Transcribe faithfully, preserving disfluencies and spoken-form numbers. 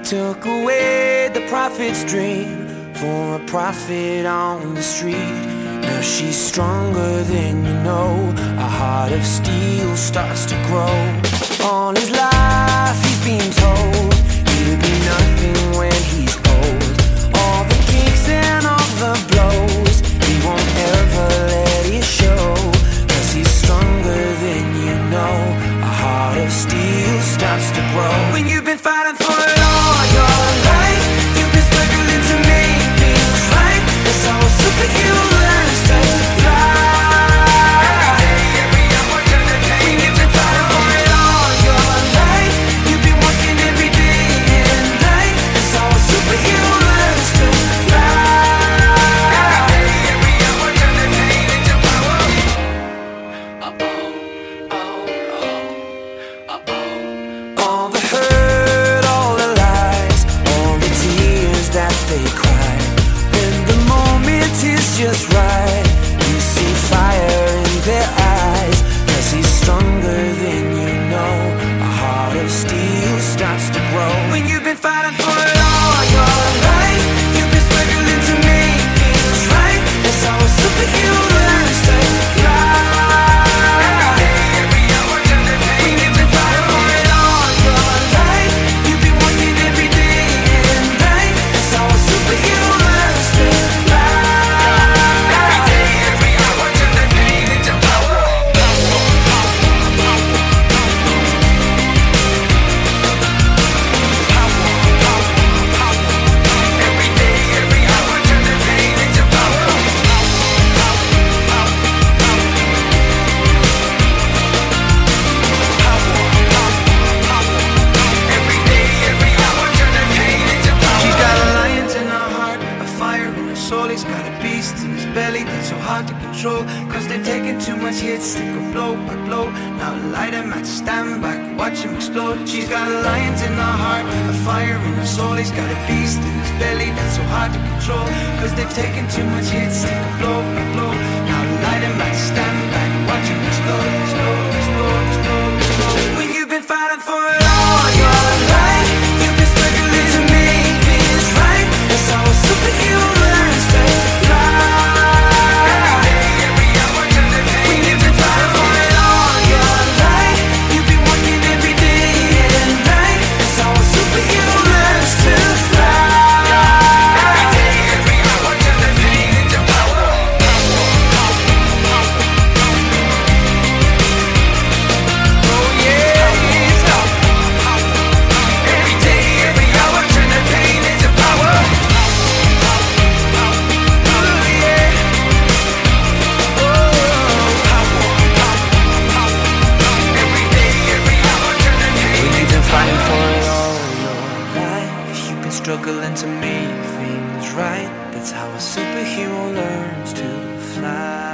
took away the prophet's dream for a prophet on the street. Now she's stronger than you know. A heart of steel starts to grow. All his life he's been told he'll be nothing when he's old. All the kicks and all the blows, he won't ever let it show. Cause he's stronger than you know. A heart of steel starts to grow. When you've been fighting for it all your life, you've been struggling to make things right. That's how a superhero learns to fly. When you've been fighting for it all your life, you've been working every day and night. That's how a superhero learns to fly. All the hurt, all the lies, all the tears that they cry. When the moment is just right, you see fire in their eyes. Cause he's stronger than you know. A heart of steel starts to grow. When you've been fighting for it all your life, you've been struggling to make things right. That's how a superhero learns to fly. When you've been fighting for it all your life, you've been working every day and night. That's how a superhero learns to fly. Every day, every hour, turn the pain into power. Every day, every hour, turn the pain into power. Every day, every hour, turn the pain into power. She's got a lion in her heart, a fire in her soul. He's got a beast in his belly that's so hard to control. Cause they've taken too much hits, they go blow by blow. Now light a match, stand back, watch him explode. She's got a lion in her heart, a fire in her soul. He's got a beast in his belly that's so hard to control. Cause they've taken too much hits, they go blow by blow. Now light a match, stand back, watch him explode, explode, explode, explode, explode. When you've been fighting for it all your life, you've been struggling to make things right. That's how a superhero learns to fly. When you've been fighting for it all your life, you've been working every day and night. That's how a superhero learns to fly. Every day, every hour, turn the pain into power. Oh yeah, every day, every hour, turn the pain into power. Oh yeah, every day, every hour, turn the pain When you've into been fighting power. for it all your life, you've been struggling to make things right. That's how a superhero learns to fly.